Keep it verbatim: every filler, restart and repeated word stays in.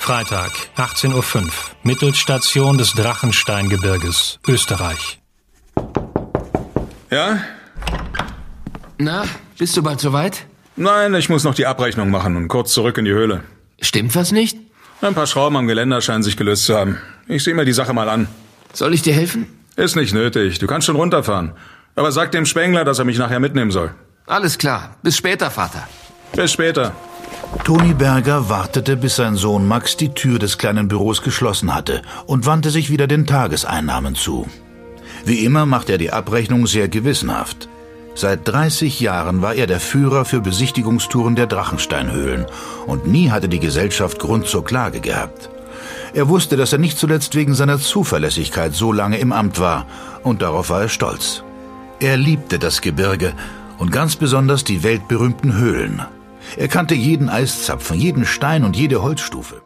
Freitag, achtzehn Uhr fünf, Mittelstation des Drachensteingebirges, Österreich. Ja? Na, bist du bald soweit? Nein, ich muss noch die Abrechnung machen und kurz zurück in die Höhle. Stimmt was nicht? Ein paar Schrauben am Geländer scheinen sich gelöst zu haben. Ich sehe mir die Sache mal an. Soll ich dir helfen? Ist nicht nötig, du kannst schon runterfahren. Aber sag dem Spengler, dass er mich nachher mitnehmen soll. Alles klar, bis später, Vater. Bis später. Toni Berger wartete, bis sein Sohn Max die Tür des kleinen Büros geschlossen hatte und wandte sich wieder den Tageseinnahmen zu. Wie immer machte er die Abrechnung sehr gewissenhaft. Seit dreißig Jahren war er der Führer für Besichtigungstouren der Drachensteinhöhlen und nie hatte die Gesellschaft Grund zur Klage gehabt. Er wusste, dass er nicht zuletzt wegen seiner Zuverlässigkeit so lange im Amt war und darauf war er stolz. Er liebte das Gebirge und ganz besonders die weltberühmten Höhlen. Er kannte jeden Eiszapfen, jeden Stein und jede Holzstufe.